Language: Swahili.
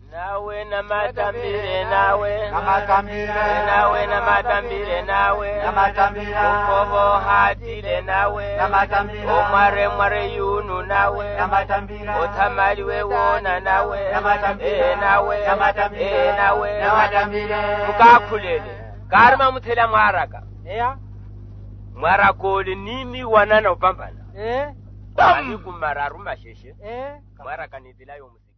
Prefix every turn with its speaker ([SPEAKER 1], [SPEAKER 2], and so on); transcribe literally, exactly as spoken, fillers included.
[SPEAKER 1] nawe na matambire nawe
[SPEAKER 2] na matambire
[SPEAKER 1] nawe na matambire nawe
[SPEAKER 2] na matambire
[SPEAKER 1] ukobo hatile nawe
[SPEAKER 2] na matambire
[SPEAKER 1] omware mware yunu nawe
[SPEAKER 2] na matambire
[SPEAKER 1] otamali we wona nawe
[SPEAKER 2] na matambire
[SPEAKER 1] nawe
[SPEAKER 2] na matambire
[SPEAKER 1] nawe
[SPEAKER 2] na matambire
[SPEAKER 1] mukakulele karma muthela mwaraka
[SPEAKER 2] eya
[SPEAKER 1] mwarakoli nini wanana upambana
[SPEAKER 2] eh
[SPEAKER 1] bali kumara rumasheshe
[SPEAKER 2] eh
[SPEAKER 1] mwaraka nidila yo